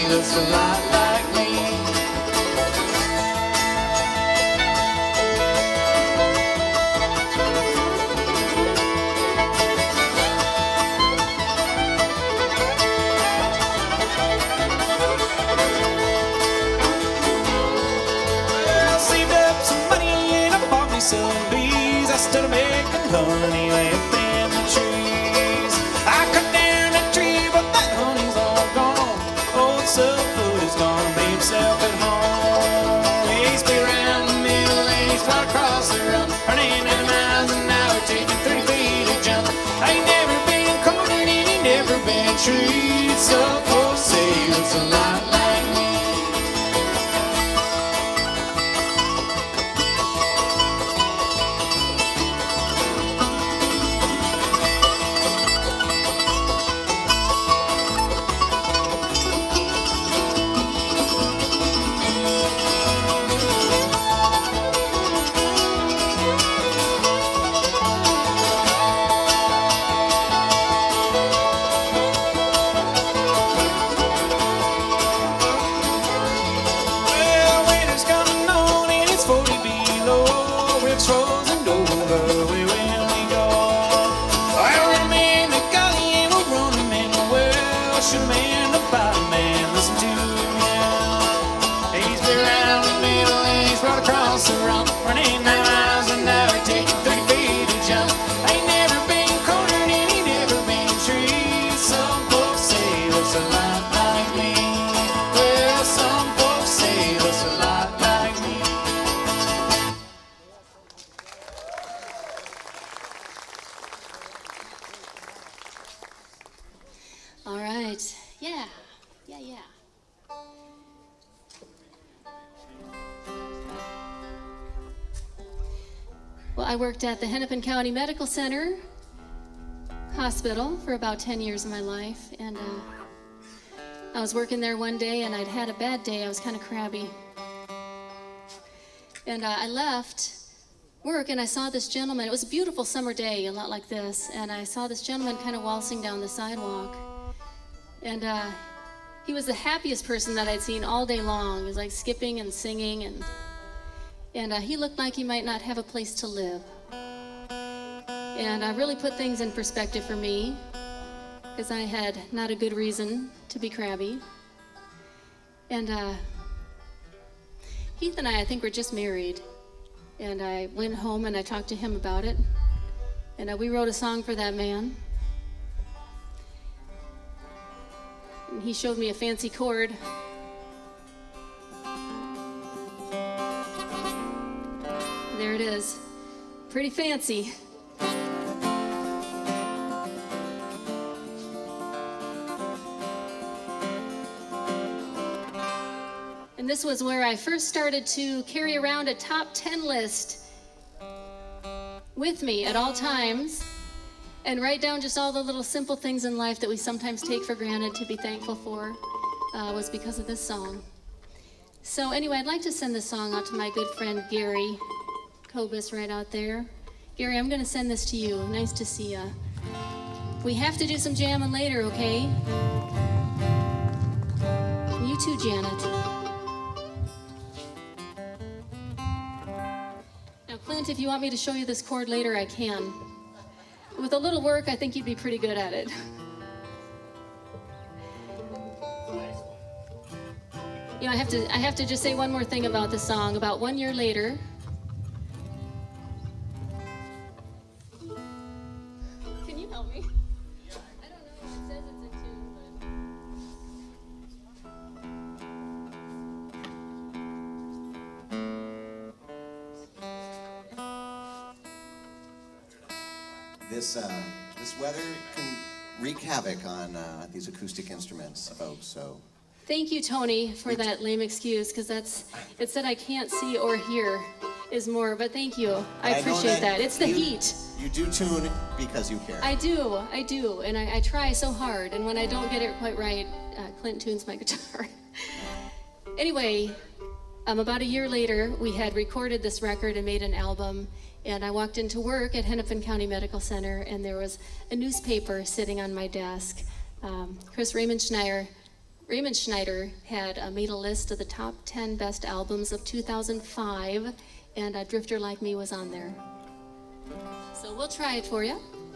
looks a lot like me. Well, I saved up some money and I bought me some bees. I started making honey up in the trees. I cut down a tree, but that honey's all gone. Old Subfoot is gonna be himself at home. He's been around the middle and he's fought across the run, running 9 miles an hour, taking 30 feet a jump. I ain't never been cornered and he never been treated. Some folks say he looks a lot like me. Well, winter's coming on and it's 40 below. Rips frozen over, where will we go? I run him in the gully and we'll run him in the well. Shoot him in the bottom man, listen to him yell. He's been around the middle and he's brought across the rump, running 9 miles an hour, taking 30 feet to jump. I ain't never been cornered and he never been treated. Some folks say he looks a lot like me. Well, some folks say he looks a lot like me. All right. Yeah. Yeah. Well, I worked at the Hennepin County Medical Center Hospital for about 10 years of my life. And I was working there one day and I'd had a bad day. I was kind of crabby. And I left work and I saw this gentleman. It was a beautiful summer day, a lot like this. And I saw this gentleman kind of waltzing down the sidewalk. And he was the happiest person that I'd seen all day long. He was like skipping and singing, and he looked like he might not have a place to live. And I really put things in perspective for me, because I had not a good reason to be crabby. And Heath and I think, were just married. And I went home and I talked to him about it. And we wrote a song for that man. And he showed me a fancy chord. There it is. Pretty fancy. And this was where I first started to carry around a top 10 list with me at all times and write down just all the little simple things in life that we sometimes take for granted to be thankful for, was because of this song. So anyway, I'd like to send this song out to my good friend Gary Kobus right out there. Gary, I'm gonna send this to you. Nice to see ya. We have to do some jamming later, okay? You too, Janet. Now, Clint, if you want me to show you this chord later, I can. With a little work, I think you'd be pretty good at it. You know, I have to just say one more thing about the song. About 1 year later, can you help me? I don't know if it says it's a tune, This weather can wreak havoc on these acoustic instruments, folks. So thank you, Tony, for that lame excuse, because it said I can't see or hear is more, but thank you. I appreciate that. It's the heat. You do tune because you care. I do, and I try so hard, and when I don't get it quite right, Clint tunes my guitar. Anyway, about a year later, we had recorded this record and made an album, and I walked into work at Hennepin County Medical Center, and there was a newspaper sitting on my desk. Chris Raymond Schneier Raymond Schneider had made a list of the top 10 best albums of 2005, and Drifter Like Me was on there. So we'll try it for you.